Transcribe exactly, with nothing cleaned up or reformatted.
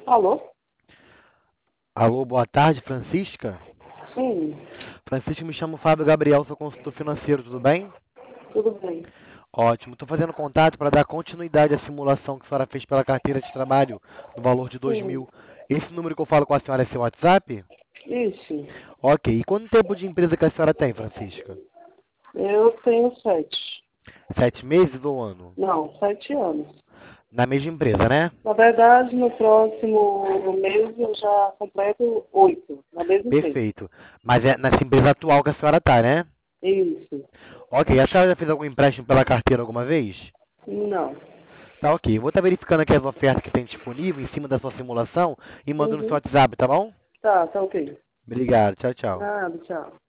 Alô? Alô, boa tarde, Francisca. Sim, Francisca, me chamo Fábio Gabriel, sou consultor financeiro, tudo bem? tudo bem. Ótimo, estou fazendo contato para dar continuidade à simulação que a senhora fez pela carteira de trabalho, no valor de dois Sim, mil. Esse número que eu falo com a senhora é seu WhatsApp? isso. Ok, e quanto tempo de empresa que a senhora tem, Francisca? Eu tenho sete. Sete meses ou ano? Não, sete anos. Na mesma empresa, né? Na verdade, no próximo mês eu já completo oito, na mesma empresa. Perfeito. Mas é nessa empresa atual que a senhora está, né? Isso. Ok, a senhora já fez algum empréstimo pela carteira alguma vez? Não. Tá ok. Eu vou estar verificando aqui as ofertas que tem disponível em cima da sua simulação e mando no seu Uhum. WhatsApp, tá bom? Tá, tá ok. Obrigado. Tchau, tchau. Nada, tchau.